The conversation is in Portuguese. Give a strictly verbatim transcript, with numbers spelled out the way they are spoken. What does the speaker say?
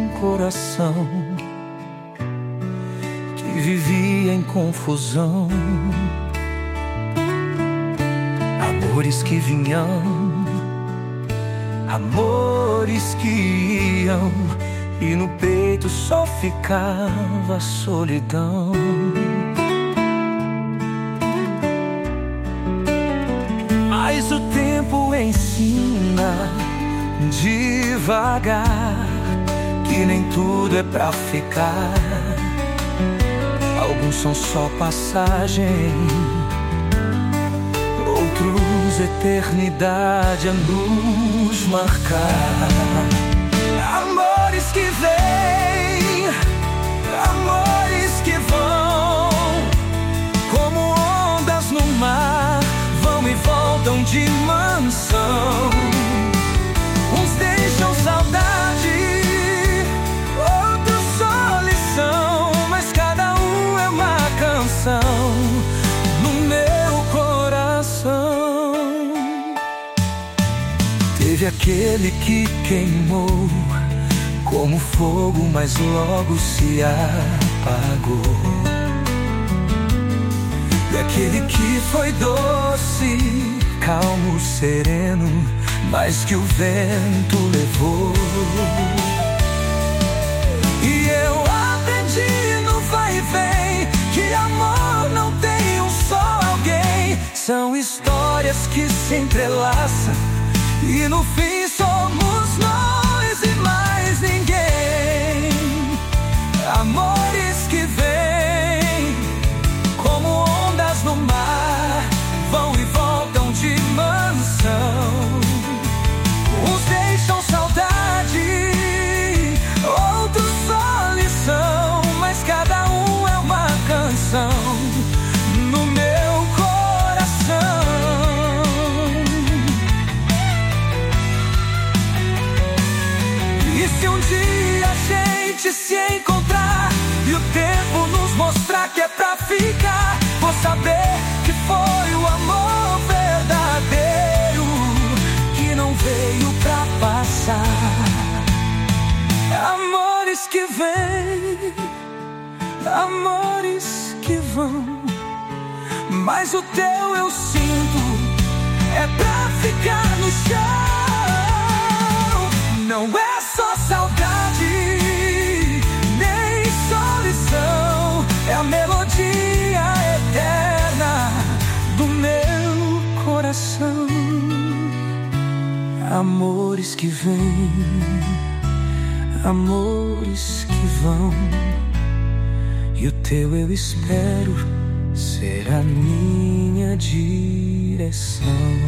um coração que vivia em confusão. Amores que vinham, amores que iam, e no peito só ficava a solidão. Mas o tempo ensina devagar que nem tudo é pra ficar. Alguns são só passagem, outros eternidade a nos marcar. Amores que vêm, amores que vão, como ondas no mar, vão e voltam de mansão. Uns deixam saudade, outros só lição, mas cada um é uma canção no meu coração. Teve aquele que queimou como fogo, mas logo se apagou. E aquele que foi doce, calmo, sereno, mas que o vento levou. E eu aprendi no vai e vem que amor não tem um só alguém. São histórias que se entrelaçam e no fim somos nós e mais ninguém. Amores que vêm como ondas no mar, vão e voltam de mansão. Uns deixam saudade, outros só lição, mas cada um é uma canção no meu coração. E se um dia a gente se encontrar e o tempo nos mostrar que é pra ficar, vou saber que foi o amor verdadeiro, que não veio pra passar. Amores que vêm, amores que vão, mas o teu eu sinto é pra ficar no chão. Não é só saudade, nem só lição, é a melodia eterna do meu coração. Amores que vêm, amores que vão, e o teu eu espero ser a minha direção.